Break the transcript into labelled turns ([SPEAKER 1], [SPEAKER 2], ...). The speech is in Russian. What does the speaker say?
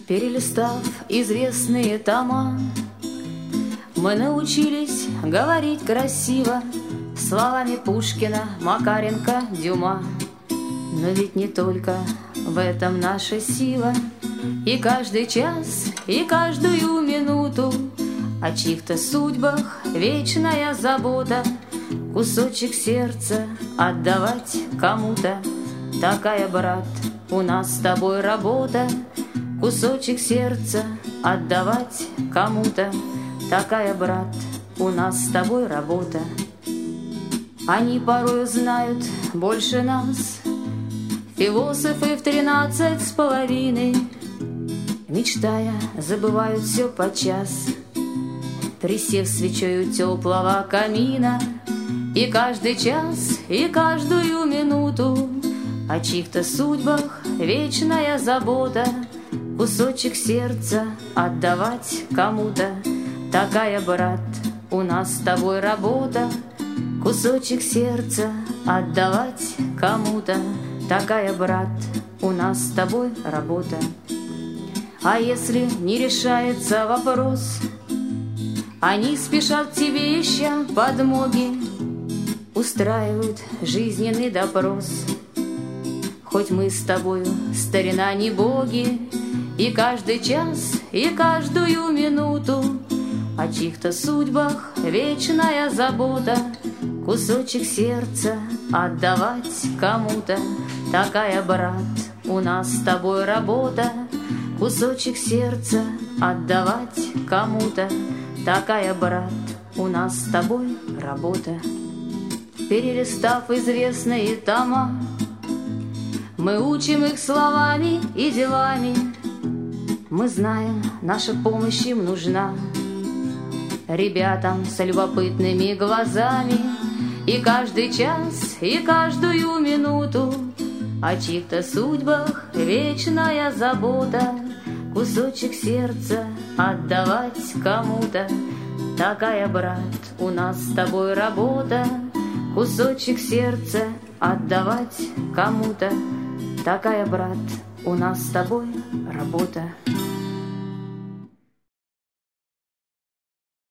[SPEAKER 1] Перелистав известные тома, мы научились говорить красиво словами Пушкина, Макаренко, Дюма. Но ведь не только в этом наша сила, и каждый час, и каждую минуту о чьих-то судьбах вечная забота, кусочек сердца отдавать кому-то. Такая, брат, у нас с тобой работа, кусочек сердца отдавать кому-то. Такая, брат, у нас с тобой работа. Они порою знают больше нас, философы в 13,5, мечтая, забывают все подчас, присев свечой у теплого камина. И каждый час, и каждую минуту о чьих-то судьбах вечная забота, кусочек сердца отдавать кому-то. Такая, брат, у нас с тобой работа, кусочек сердца отдавать кому-то. Такая, брат, у нас с тобой работа. А если не решается вопрос, они спешат к тебе, ища подмоги, устраивают жизненный допрос. Хоть мы с тобою, старина, не боги, и каждый час, и каждую минуту о чьих-то судьбах вечная забота, кусочек сердца отдавать кому-то. Такая, брат, у нас с тобой работа, кусочек сердца отдавать кому-то. Такая, брат, у нас с тобой работа. Перелистав известные тома, мы учим их словами и делами. Мы знаем, наша помощь им нужна ребятам с любопытными глазами. И каждый час, и каждую минуту о чьих-то судьбах вечная забота, кусочек сердца отдавать кому-то. Такая, брат, у нас с тобой работа, кусочек сердца отдавать кому-то. Такая, брат, у нас с тобой работа.